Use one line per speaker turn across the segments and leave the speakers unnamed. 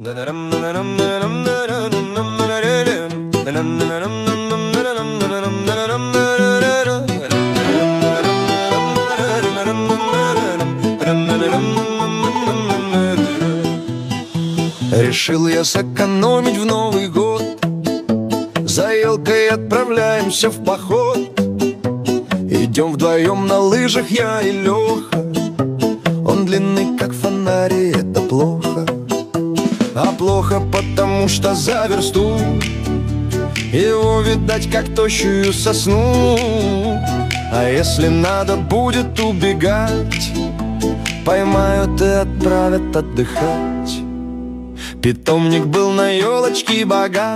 Решил я сэкономить в Новый год. За елкой отправляемся в поход. Идем вдвоем на лыжах я и Леха. Он длинный, как фонарь, и это плохо. А плохо, потому что за версту его видать, как тощую сосну. А если надо будет убегать, поймают и отправят отдыхать. Питомник был на елочке богат.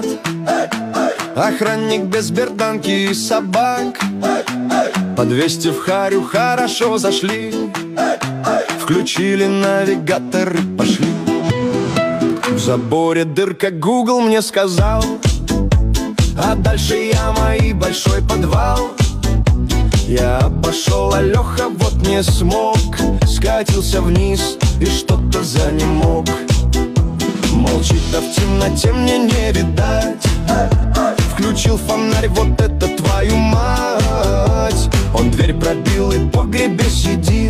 Охранник без берданки и собак. По 200 в харю хорошо зашли. Включили навигатор и пошли. В заборе дырка, Google мне сказал. А дальше яма и большой подвал. Я обошел, а Леха вот не смог. Скатился вниз и что-то занемог. Молчит, а в темноте мне не видать. Включил фонарь, вот это твою мать. Он дверь пробил и в погребе сидит.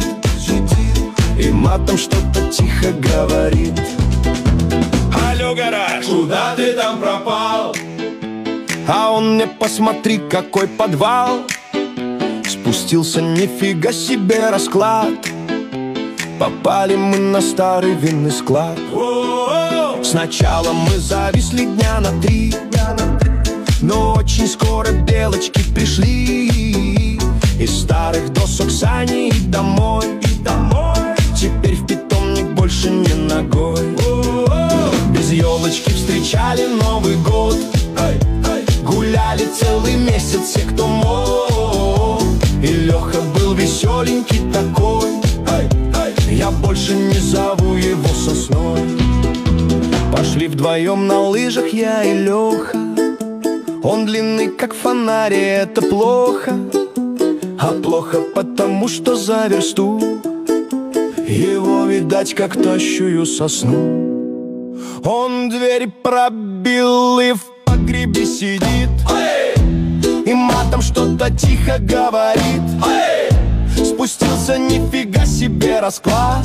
И матом что-то тихо говорит.
Алло, гараж, куда ты там пропал?
А он мне, посмотри, какой подвал. Спустился, нифига себе расклад. Попали мы на старый винный склад. Сначала мы зависли дня на 3, но очень скоро белочки пришли. Из старых досок сани и домой. Теперь в питомник больше не ногой. Без елочки встречали Новый год. Гуляли целый месяц все, кто мог. И Леха был веселенький такой. Я больше не зову его сосной. Пошли вдвоем на лыжах я и Леха. Он длинный, как фонарь, и это плохо. А плохо, потому что за версту его видать, как тощую сосну. Он дверь пробил и в погребе сидит. И матом что-то тихо говорит. Спустился, нифига себе расклад.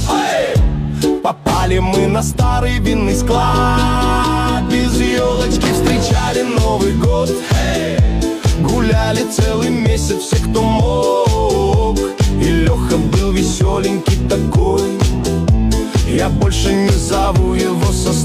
Попали мы на старый винный склад. Без елочки встречали Новый год. Гуляли целый месяц все, кто мог. И Леха был веселенький такой. Я больше не зову его сосной.